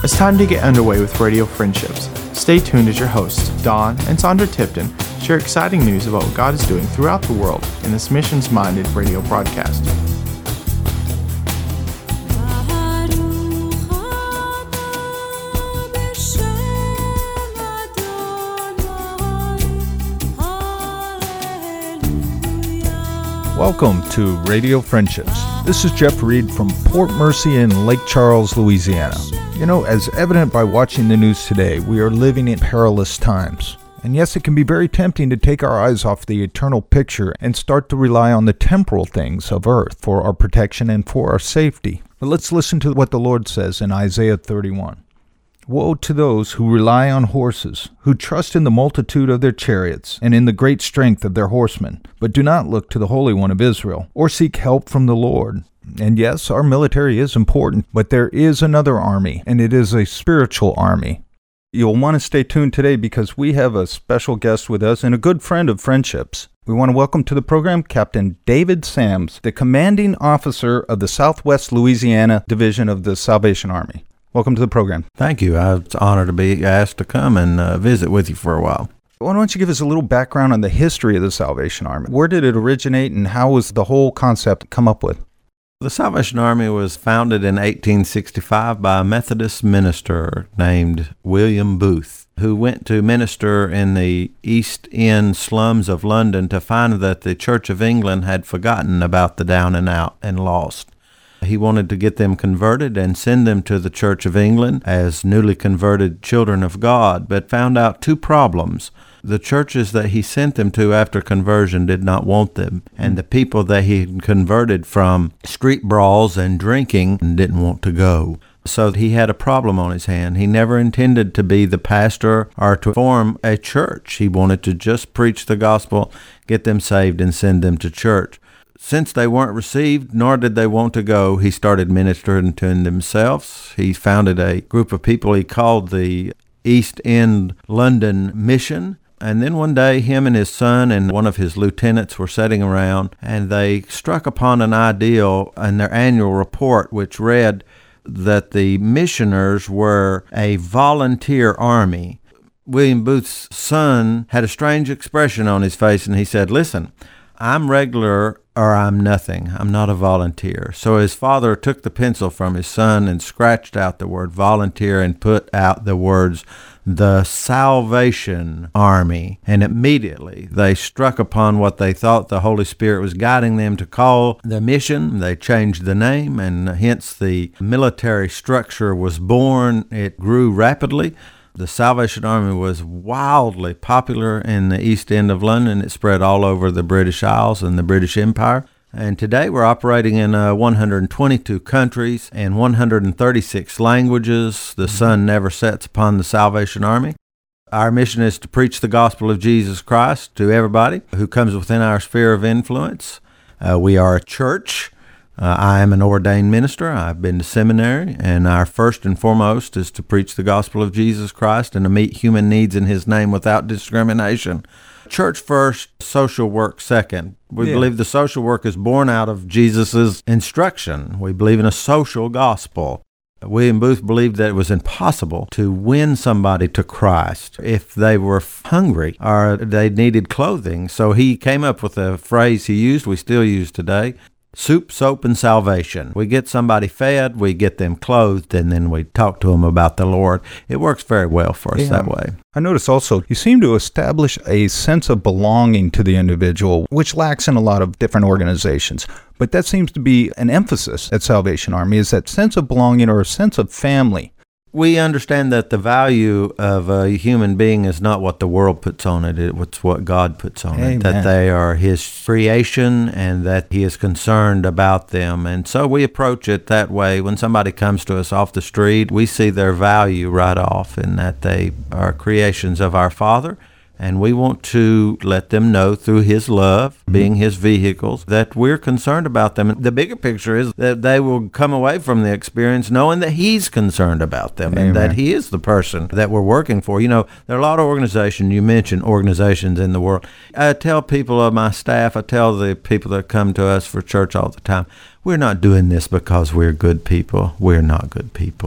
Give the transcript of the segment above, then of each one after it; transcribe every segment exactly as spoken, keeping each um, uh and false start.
It's time to get underway with Radio Friendships. Stay tuned as your hosts, Don and Sandra Tipton, share exciting news about what God is doing throughout the world in this missions-minded radio broadcast. Welcome to Radio Friendships. This is Jeff Reed from Port Mercy in Lake Charles, Louisiana. You know, as evident by watching the news today, we are living in perilous times. And yes, it can be very tempting to take our eyes off the eternal picture and start to rely on the temporal things of earth for our protection and for our safety. But let's listen to what the Lord says in Isaiah thirty-one. Woe to those who rely on horses, who trust in the multitude of their chariots, and in the great strength of their horsemen, but do not look to the Holy One of Israel, or seek help from the Lord. And yes, our military is important, but there is another army, and it is a spiritual army. You'll want to stay tuned today because we have a special guest with us and a good friend of Friendships. We want to welcome to the program Captain David Sams, the commanding officer of the Southwest Louisiana Division of the Salvation Army. Welcome to the program. Thank you. It's an honor to be asked to come and uh, visit with you for a while. Why don't you give us a little background on the history of the Salvation Army? Where did it originate and how was the whole concept come up with? The Salvation Army was founded in eighteen sixty-five by a Methodist minister named William Booth, who went to minister in the East End slums of London to find that the Church of England had forgotten about the down and out and lost. He wanted to get them converted and send them to the Church of England as newly converted children of God, but found out two problems. The churches that he sent them to after conversion did not want them, and the people that he converted from street brawls and drinking didn't want to go. So he had a problem on his hand. He never intended to be the pastor or to form a church. He wanted to just preach the gospel, get them saved, and send them to church. Since they weren't received, nor did they want to go, he started ministering to themselves. He founded a group of people he called the East End London Mission. And then one day, him and his son and one of his lieutenants were sitting around, and they struck upon an ideal in their annual report, which read that the missioners were a volunteer army. William Booth's son had a strange expression on his face, and he said, "Listen, I'm regular or I'm nothing. I'm not a volunteer." So his father took the pencil from his son and scratched out the word volunteer and put out the words, the Salvation Army. And immediately they struck upon what they thought the Holy Spirit was guiding them to call the mission. They changed the name, and hence the military structure was born. It grew rapidly. The Salvation Army was wildly popular in the East End of London. It spread all over the British Isles and the British Empire. And today we're operating in uh, one hundred twenty-two countries and one hundred thirty-six languages. The sun never sets upon the Salvation Army. Our mission is to preach the gospel of Jesus Christ to everybody who comes within our sphere of influence. Uh, we are a church. Uh, I am an ordained minister. I've been to seminary, and our first and foremost is to preach the gospel of Jesus Christ and to meet human needs in his name without discrimination. Church first, social work second. We yeah. believe the social work is born out of Jesus' instruction. We believe in a social gospel. William Booth believed that it was impossible to win somebody to Christ if they were hungry or they needed clothing. So he came up with a phrase he used, we still use today, soup, soap, and salvation. We get somebody fed, we get them clothed, and then we talk to them about the Lord. It works very well for us yeah. that way. I notice also you seem to establish a sense of belonging to the individual, which lacks in a lot of different organizations. But that seems to be an emphasis at Salvation Army, is that sense of belonging or a sense of family. We understand that the value of a human being is not what the world puts on it, it's what God puts on Amen. It, that they are his creation and that he is concerned about them. And so we approach it that way. When somebody comes to us off the street, we see their value right off in that they are creations of our Father. And we want to let them know through his love, being his vehicles, that we're concerned about them. The bigger picture is that they will come away from the experience knowing that he's concerned about them Amen. And that he is the person that we're working for. You know, there are a lot of organizations, you mentioned organizations in the world. I tell people of my staff, I tell the people that come to us for church all the time, we're not doing this because we're good people. We're not good people.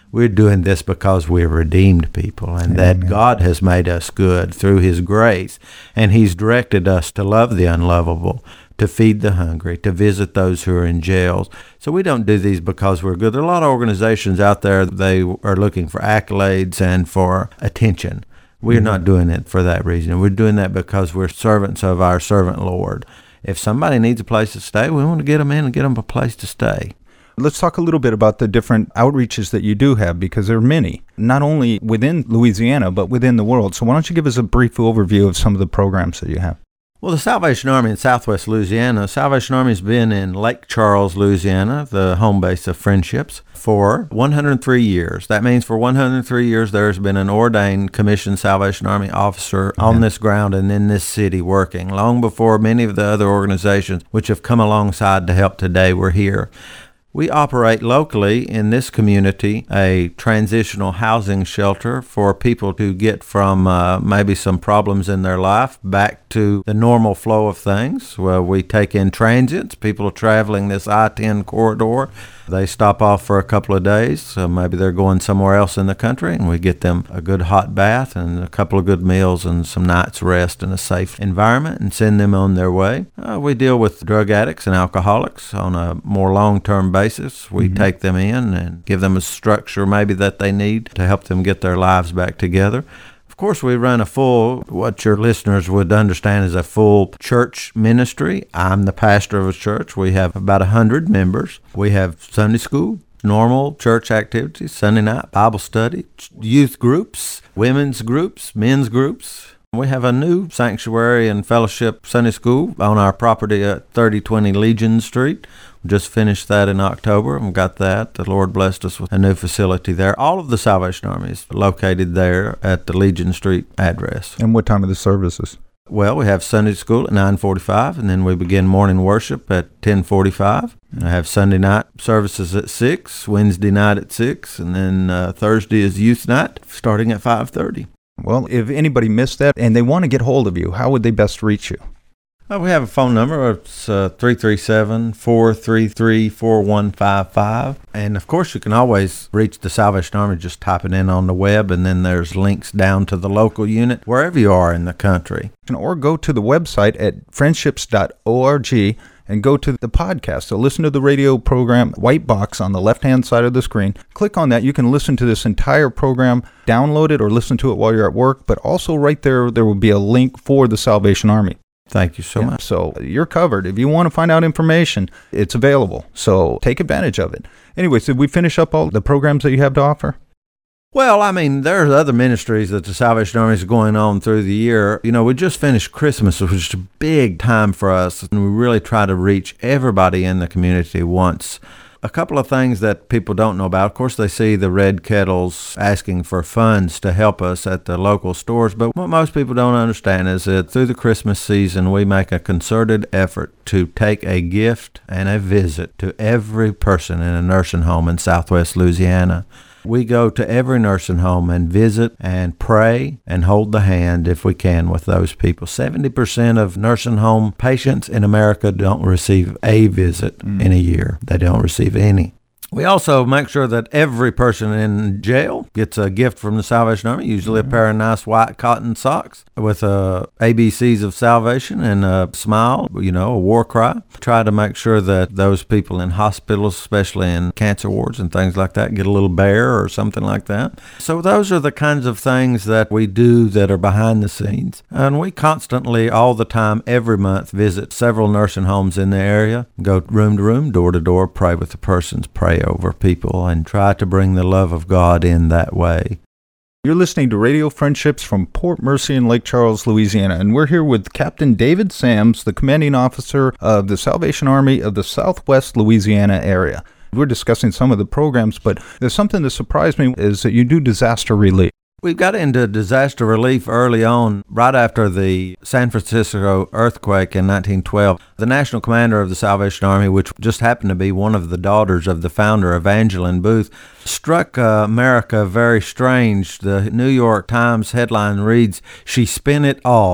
We're doing this because we're redeemed people, and Amen. That God has made us good through his grace, and he's directed us to love the unlovable, to feed the hungry, to visit those who are in jails. So we don't do these because we're good. There are a lot of organizations out there, they are looking for accolades and for attention. We're mm-hmm. not doing it for that reason. We're doing that because we're servants of our servant Lord. If somebody needs a place to stay, we want to get them in and get them a place to stay. Let's talk a little bit about the different outreaches that you do have, because there are many, not only within Louisiana, but within the world. So why don't you give us a brief overview of some of the programs that you have? Well, the Salvation Army in Southwest Louisiana, Salvation Army has been in Lake Charles, Louisiana, the home base of Friendships, for one hundred three years. That means for one hundred three years there has been an ordained commissioned Salvation Army officer on yeah. this ground and in this city working, long before many of the other organizations which have come alongside to help today were here. We operate locally in this community a transitional housing shelter for people to get from uh, maybe some problems in their life back to the normal flow of things. Well, we take in transients, people traveling this I ten corridor. They stop off for a couple of days, so maybe they're going somewhere else in the country, and we get them a good hot bath and a couple of good meals and some night's rest in a safe environment and send them on their way. Uh, we deal with drug addicts and alcoholics on a more long-term basis. We mm-hmm. take them in and give them a structure maybe that they need to help them get their lives back together. Of course, we run a full, what your listeners would understand is a full church ministry. I'm the pastor of a church. We have about one hundred members. We have Sunday school, normal church activities, Sunday night Bible study, youth groups, women's groups, men's groups. We have a new sanctuary and fellowship Sunday school on our property at thirty twenty Legion Street. We just finished that in October and got that. The Lord blessed us with a new facility there. All of the Salvation Army is located there at the Legion Street address. And what time are the services? Well, we have Sunday school at nine forty-five, and then we begin morning worship at ten forty-five. And I have Sunday night services at six, Wednesday night at six, and then uh, Thursday is youth night starting at five thirty. Well, if anybody missed that and they want to get hold of you, how would they best reach you? Uh, we have a phone number. It's uh, three three seven, four three three, four one five five. And, of course, you can always reach the Salvation Army just typing in on the web, and then there's links down to the local unit wherever you are in the country. Or go to the website at friendships dot org and go to the podcast. So listen to the radio program, white box on the left-hand side of the screen. Click on that. You can listen to this entire program, download it, or listen to it while you're at work. But also right there, there will be a link for the Salvation Army. Thank you so yeah, much. So you're covered. If you want to find out information, it's available. So take advantage of it. Anyways, did we finish up all the programs that you have to offer? Well, I mean, there's other ministries that the Salvation Army is going on through the year. You know, we just finished Christmas, which is a big time for us, and we really try to reach everybody in the community once. A couple of things that people don't know about. Of course, they see the red kettles asking for funds to help us at the local stores, but what most people don't understand is that through the Christmas season, we make a concerted effort to take a gift and a visit to every person in a nursing home in Southwest Louisiana. We go to every nursing home and visit and pray and hold the hand, if we can, with those people. seventy percent of nursing home patients in America don't receive a visit mm. in a year. They don't receive any. We also make sure that every person in jail gets a gift from the Salvation Army, usually mm-hmm. a pair of nice white cotton socks with uh, A B Cs of salvation and a smile, you know, a war cry. Try to make sure that those people in hospitals, especially in cancer wards and things like that, get a little bear or something like that. So those are the kinds of things that we do that are behind the scenes. And we constantly, all the time, every month, visit several nursing homes in the area, go room to room, door to door, pray with the persons, pray over people, and try to bring the love of God in that way. You're listening to Radio Friendships from Port Mercy in Lake Charles, Louisiana, and we're here with Captain David Sams, the commanding officer of the Salvation Army of the Southwest Louisiana area. We're discussing some of the programs, but there's something that surprised me is that you do disaster relief. We got into disaster relief early on, right after the San Francisco earthquake in nineteen twelve. The national commander of the Salvation Army, which just happened to be one of the daughters of the founder, Evangeline Booth, struck uh, America very strange. The New York Times headline reads, "She spent it all."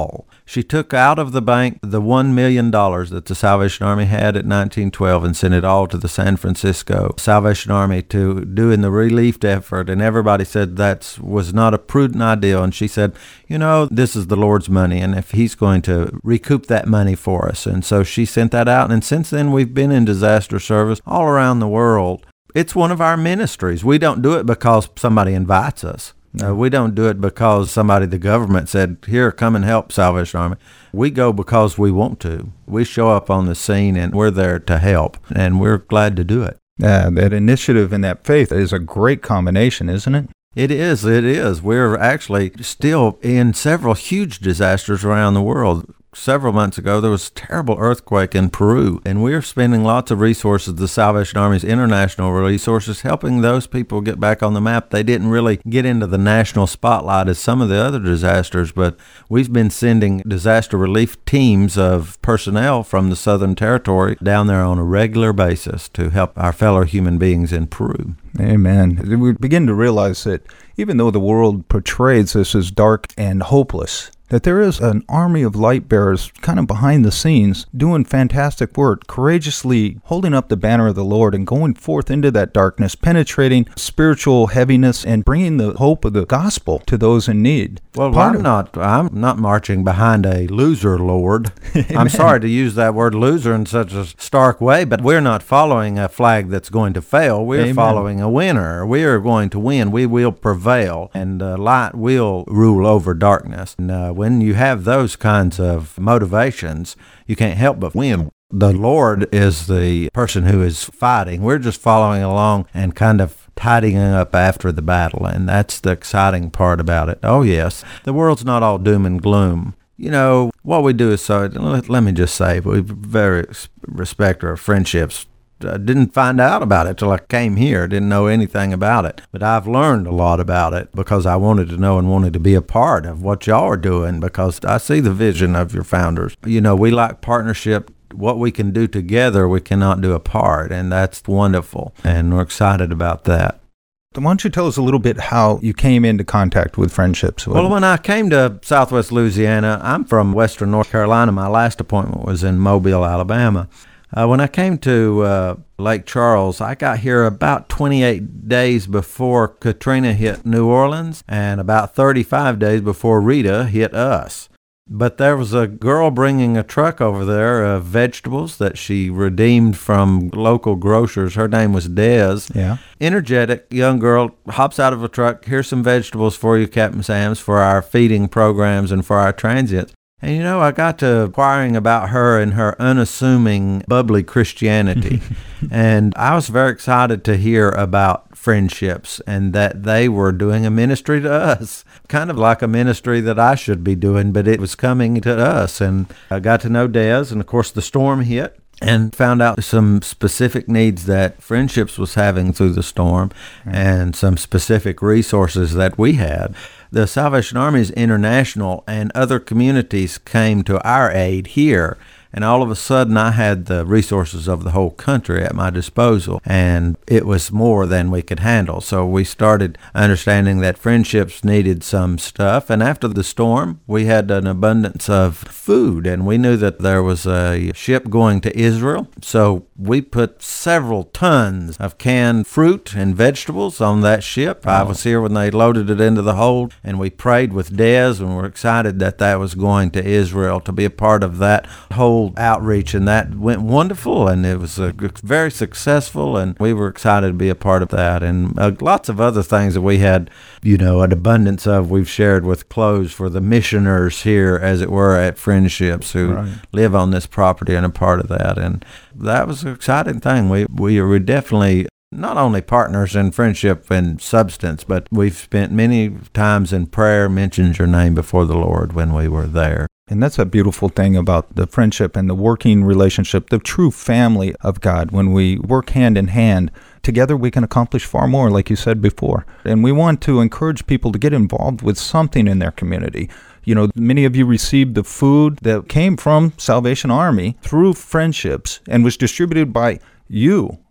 She took out of the bank the one million dollars that the Salvation Army had at nineteen twelve and sent it all to the San Francisco Salvation Army to do in the relief effort. And everybody said that was not a prudent idea. And she said, you know, this is the Lord's money, and if he's going to recoup that money for us. And so she sent that out. And since then, we've been in disaster service all around the world. It's one of our ministries. We don't do it because somebody invites us. No, we don't do it because somebody, the government said, here, come and help Salvation Army. We go because we want to. We show up on the scene and we're there to help, and we're glad to do it. Yeah, that initiative and that faith is a great combination, isn't it? It is. It is. We're actually still in several huge disasters around the world. Several months ago, there was a terrible earthquake in Peru, and we're spending lots of resources, the Salvation Army's international resources, helping those people get back on the map. They didn't really get into the national spotlight as some of the other disasters, but we've been sending disaster relief teams of personnel from the Southern Territory down there on a regular basis to help our fellow human beings in Peru. Amen. We begin to realize that even though the world portrays this as dark and hopeless, that there is an army of light bearers kind of behind the scenes doing fantastic work, courageously holding up the banner of the Lord and going forth into that darkness, penetrating spiritual heaviness and bringing the hope of the gospel to those in need. Well, Part I'm of, not I'm not marching behind a loser, Lord. I'm sorry to use that word loser in such a stark way, but we're not following a flag that's going to fail. We're Amen. following a winner. We are going to win. We will prevail, and uh, light will rule over darkness. And uh, when you have those kinds of motivations, you can't help but win. The Lord is the person who is fighting. We're just following along and kind of tidying up after the battle, and that's the exciting part about it. Oh, yes, the world's not all doom and gloom. You know, what we do is so, let, let me just say, we very respect our friendships. I didn't find out about it till I came here. Didn't know anything about it. But I've learned a lot about it because I wanted to know and wanted to be a part of what y'all are doing, because I see the vision of your founders. You know, we like partnership. What we can do together, we cannot do apart, and that's wonderful. And we're excited about that. Why don't you tell us a little bit how you came into contact with Friendships? Well, when I came to Southwest Louisiana, I'm from Western North Carolina. My last appointment was in Mobile, Alabama. Uh, when I came to uh, Lake Charles, I got here about twenty-eight days before Katrina hit New Orleans and about thirty-five days before Rita hit us. But there was a girl bringing a truck over there of vegetables that she redeemed from local grocers. Her name was Des. Yeah. Energetic young girl, hops out of a truck. Here's some vegetables for you, Captain Sam's, for our feeding programs and for our transients. And, you know, I got to inquiring about her and her unassuming, bubbly Christianity. And I was very excited to hear about Friendships and that they were doing a ministry to us, kind of like a ministry that I should be doing, but it was coming to us. And I got to know Des, and, of course, the storm hit, and found out some specific needs that Friendships was having through the storm, mm-hmm. and some specific resources that we had. The Salvation Army is international, and other communities came to our aid here. And all of a sudden, I had the resources of the whole country at my disposal, and it was more than we could handle. So we started understanding that Friendships needed some stuff. And after the storm, we had an abundance of food, and we knew that there was a ship going to Israel. So we put several tons of canned fruit and vegetables on that ship. Oh. I was here when they loaded it into the hold, and we prayed with Des, and we're excited that that was going to Israel to be a part of that whole outreach, and that went wonderful, and it was a very successful, and we were excited to be a part of that, and uh, lots of other things that we had, you know, an abundance of. We've shared with clothes for the missioners here, as it were, at Friendships who right. live on this property and a part of that, and that was an exciting thing. We we were definitely not only partners in friendship and substance, but we've spent many times in prayer, mentioned your name before the Lord when we were there. And that's a beautiful thing about the friendship and the working relationship, the true family of God. When we work hand in hand, together we can accomplish far more, like you said before. And we want to encourage people to get involved with something in their community. You know, many of you received the food that came from Salvation Army through Friendships and was distributed by you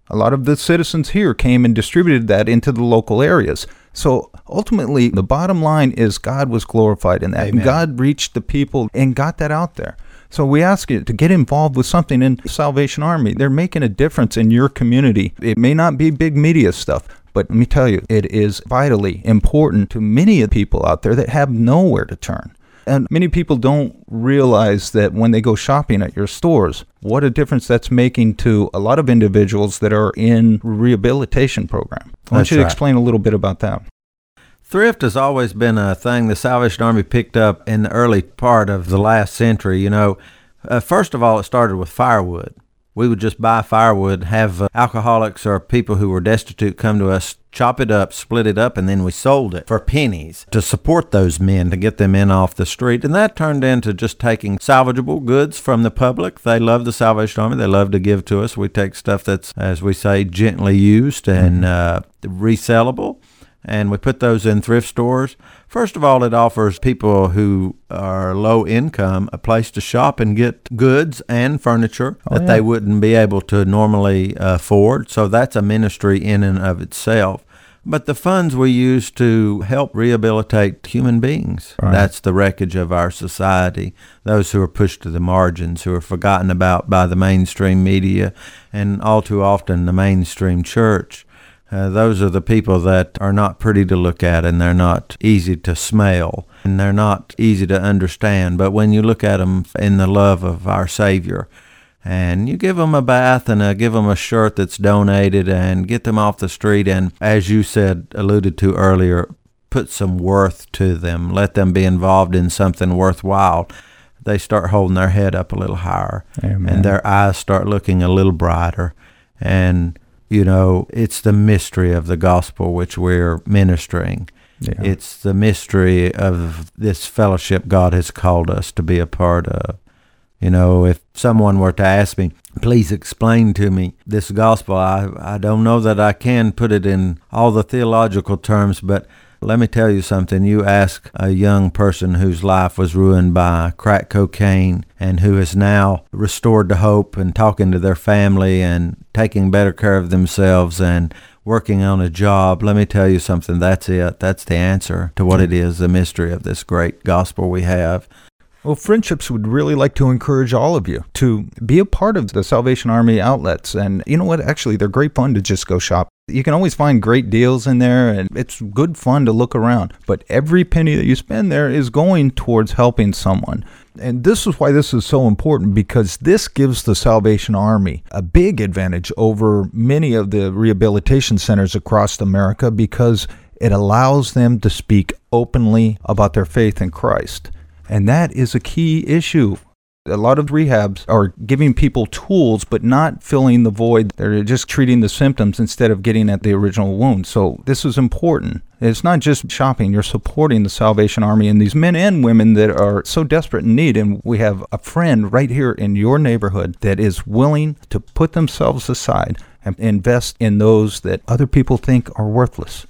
A lot of the citizens here came and distributed that into the local areas. So ultimately, the bottom line is God was glorified in that. And God reached the people and got that out there. So we ask you to get involved with something in the Salvation Army. They're making a difference in your community. It may not be big media stuff, but let me tell you, it is vitally important to many of the people out there that have nowhere to turn. And many people don't realize that when they go shopping at your stores, what a difference that's making to a lot of individuals that are in rehabilitation program. I want you to explain a little bit about that. Thrift has always been a thing the Salvation Army picked up in the early part of the last century. You know, uh, first of all, it started with firewood. We would just buy firewood, have uh, alcoholics or people who were destitute come to us, chop it up, split it up, and then we sold it for pennies to support those men, to get them in off the street. And that turned into just taking salvageable goods from the public. They love the Salvation Army. They love to give to us. We take stuff that's, as we say, gently used and uh, resellable, and we put those in thrift stores. First of all, it offers people who are low income a place to shop and get goods and furniture oh, that yeah. they wouldn't be able to normally afford. So that's a ministry in and of itself. But the funds we use to help rehabilitate human beings. Right. That's the wreckage of our society. Those who are pushed to the margins, who are forgotten about by the mainstream media and all too often the mainstream church. Uh, those are the people that are not pretty to look at, and they're not easy to smell, and they're not easy to understand. But when you look at them in the love of our Savior, and you give them a bath and uh, give them a shirt that's donated and get them off the street, and as you said, alluded to earlier, put some worth to them, let them be involved in something worthwhile, they start holding their head up a little higher. Amen. And their eyes start looking a little brighter. And you know, it's the mystery of the gospel which we're ministering. Yeah. It's the mystery of this fellowship God has called us to be a part of. You know, if someone were to ask me, please explain to me this gospel, I, I don't know that I can put it in all the theological terms, but let me tell you something. You ask a young person whose life was ruined by crack cocaine and who is now restored to hope and talking to their family and taking better care of themselves and working on a job. Let me tell you something. That's it. That's the answer to what it is, the mystery of this great gospel we have. Well, Friendships would really like to encourage all of you to be a part of the Salvation Army outlets. And you know what? Actually, they're great fun to just go shop. You can always find great deals in there, and it's good fun to look around. But every penny that you spend there is going towards helping someone. And this is why this is so important, because this gives the Salvation Army a big advantage over many of the rehabilitation centers across America, because it allows them to speak openly about their faith in Christ. And that is a key issue. A lot of rehabs are giving people tools, but not filling the void. They're just treating the symptoms instead of getting at the original wound. So this is important. It's not just shopping. You're supporting the Salvation Army and these men and women that are so desperate in need. And we have a friend right here in your neighborhood that is willing to put themselves aside and invest in those that other people think are worthless.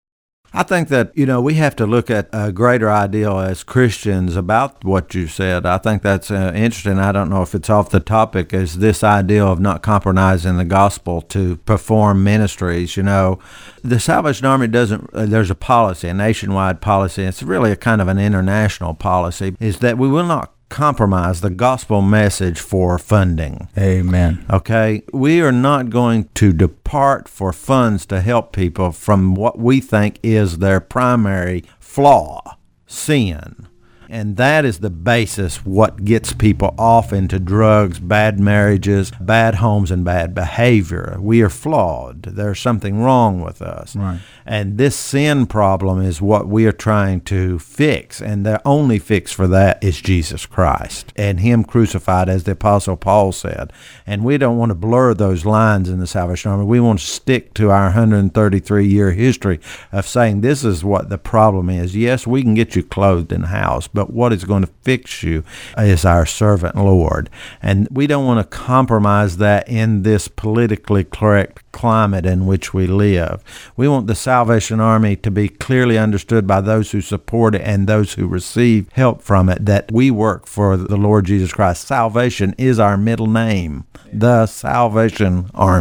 I think that, you know, we have to look at a greater ideal as Christians about what you said. I think that's uh, interesting. I don't know if it's off the topic, is this ideal of not compromising the gospel to perform ministries. You know, the Salvation Army doesn't, uh, there's a policy, a nationwide policy. It's really a kind of an international policy, is that we will not compromise the gospel message for funding. Amen. Okay? We are not going to depart for funds to help people from what we think is their primary flaw, sin. And that is the basis what gets people off into drugs, bad marriages, bad homes, and bad behavior. We are flawed. There's something wrong with us. Right. And this sin problem is what we are trying to fix. And the only fix for that is Jesus Christ and Him crucified, as the Apostle Paul said. And we don't want to blur those lines in the Salvation Army. We want to stick to our one hundred thirty-three year history of saying this is what the problem is. Yes, we can get you clothed in a house, but what is going to fix you is our servant Lord. And we don't want to compromise that in this politically correct climate in which we live. We want the Salvation Army to be clearly understood by those who support it and those who receive help from it, that we work for the Lord Jesus Christ. Salvation is our middle name, the Salvation Army.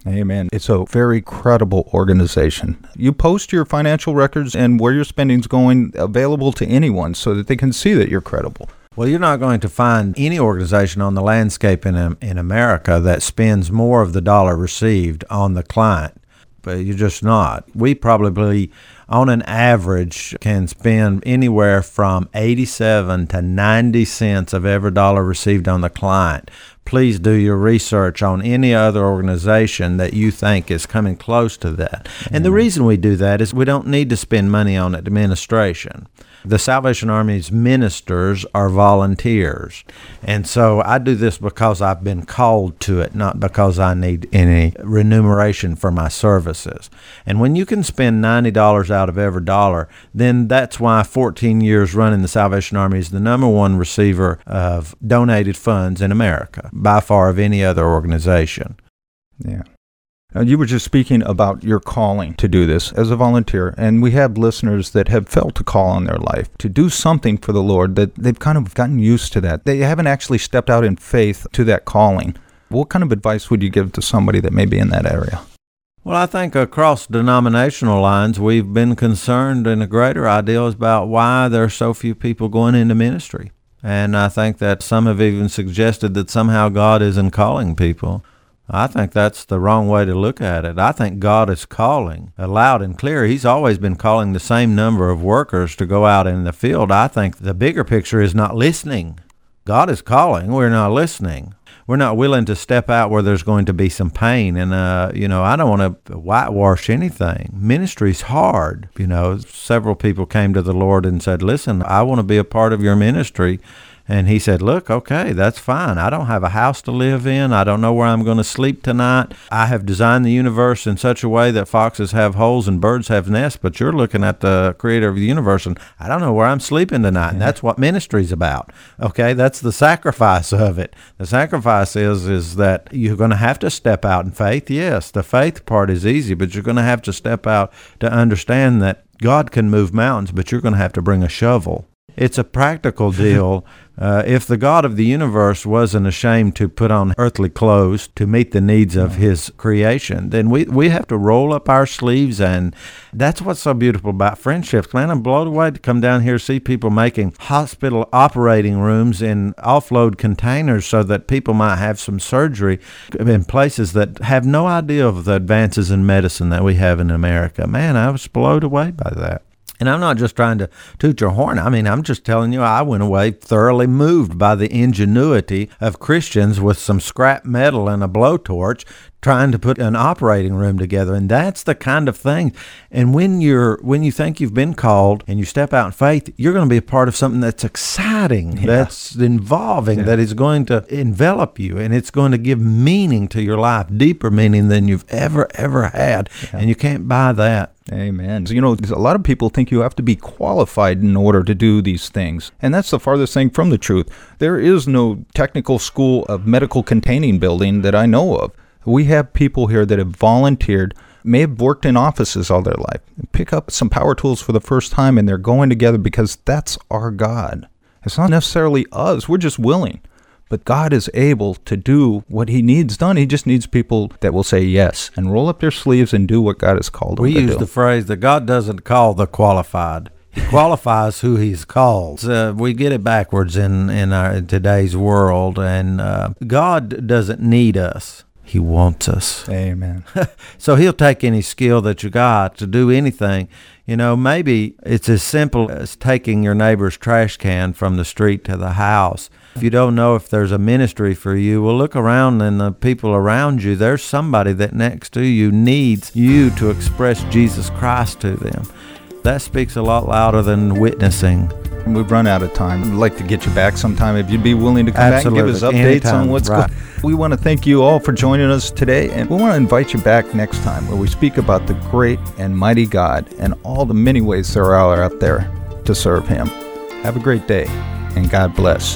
Amen. It's a very credible organization. You post your financial records and where your spending's going available to anyone so that they can see that you're credible. Well, you're not going to find any organization on the landscape in in America that spends more of the dollar received on the client. But you're just not. We probably, on an average, can spend anywhere from eighty-seven to ninety cents of every dollar received on the client. Please do your research on any other organization that you think is coming close to that. Mm-hmm. And the reason we do that is we don't need to spend money on administration. The Salvation Army's ministers are volunteers. And so I do this because I've been called to it, not because I need any remuneration for my services. And when you can spend ninety dollars out of every dollar, then that's why fourteen years running the Salvation Army is the number one receiver of donated funds in America, by far of any other organization. Yeah. Uh, you were just speaking about your calling to do this as a volunteer, and we have listeners that have felt a call in their life to do something for the Lord, that they've kind of gotten used to that. They haven't actually stepped out in faith to that calling. What kind of advice would you give to somebody that may be in that area? Well, I think across denominational lines, we've been concerned in a greater ideal about why there are so few people going into ministry. And I think that some have even suggested that somehow God isn't calling people. I think that's the wrong way to look at it. I think God is calling loud and clear. He's always been calling the same number of workers to go out in the field. I think the bigger picture is not listening. God is calling. We're not listening. We're not willing to step out where there's going to be some pain. And, uh, you know, I don't want to whitewash anything. Ministry's hard. You know, several people came to the Lord and said, listen, I want to be a part of your ministry. And he said, look, okay, that's fine. I don't have a house to live in. I don't know where I'm going to sleep tonight. I have designed the universe in such a way that foxes have holes and birds have nests, but you're looking at the creator of the universe, and I don't know where I'm sleeping tonight. And that's what ministry's about. Okay, that's the sacrifice of it. The sacrifice is, is that you're going to have to step out in faith. Yes, the faith part is easy, but you're going to have to step out to understand that God can move mountains, but you're going to have to bring a shovel. It's a practical deal. Uh, if the God of the universe wasn't ashamed to put on earthly clothes to meet the needs of his creation, then we, we have to roll up our sleeves, and that's what's so beautiful about friendships. Man, I'm blown away to come down here and see people making hospital operating rooms in offload containers so that people might have some surgery in places that have no idea of the advances in medicine that we have in America. Man, I was blown away by that. And I'm not just trying to toot your horn. I mean, I'm just telling you, I went away thoroughly moved by the ingenuity of Christians with some scrap metal and a blowtorch trying to put an operating room together. And that's the kind of thing. And when you're when you think you've been called and you step out in faith, you're going to be a part of something that's exciting, yeah. that's involving, yeah. that is going to envelop you, and it's going to give meaning to your life, deeper meaning than you've ever, ever had. Yeah. And you can't buy that. Amen. So, you know, a lot of people think you have to be qualified in order to do these things. And that's the farthest thing from the truth. There is no technical school of medical containing building that I know of. We have people here that have volunteered, may have worked in offices all their life, pick up some power tools for the first time, and they're going together because that's our God. It's not necessarily us. We're just willing. But God is able to do what he needs done. He just needs people that will say yes and roll up their sleeves and do what God has called them we to do. We use the phrase that God doesn't call the qualified. He qualifies who he's called. Uh, we get it backwards in, in, our, in today's world. And uh, God doesn't need us. He wants us. Amen. So he'll take any skill that you got to do anything. You know, maybe it's as simple as taking your neighbor's trash can from the street to the house. If you don't know if there's a ministry for you, well, look around and the people around you. There's somebody that next to you needs you to express Jesus Christ to them. That speaks a lot louder than witnessing. We've run out of time. I'd like to get you back sometime if you'd be willing to come Absolutely. back and give us updates Anytime. on what's right. going on. We want to thank you all for joining us today, and we want to invite you back next time where we speak about the great and mighty God and all the many ways there are out there to serve him. Have a great day, and God bless.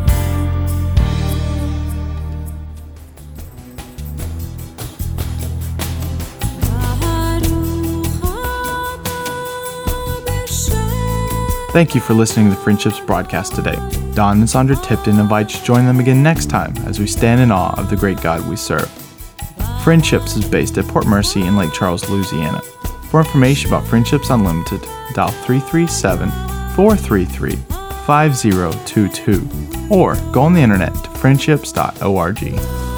Thank you for listening to the Friendships broadcast today. Don and Sandra Tipton invite you to join them again next time as we stand in awe of the great God we serve. Friendships is based at Port Mercy in Lake Charles, Louisiana. For information about Friendships Unlimited, dial three three seven, four three three, five zero two two or go on the internet to friendships dot org.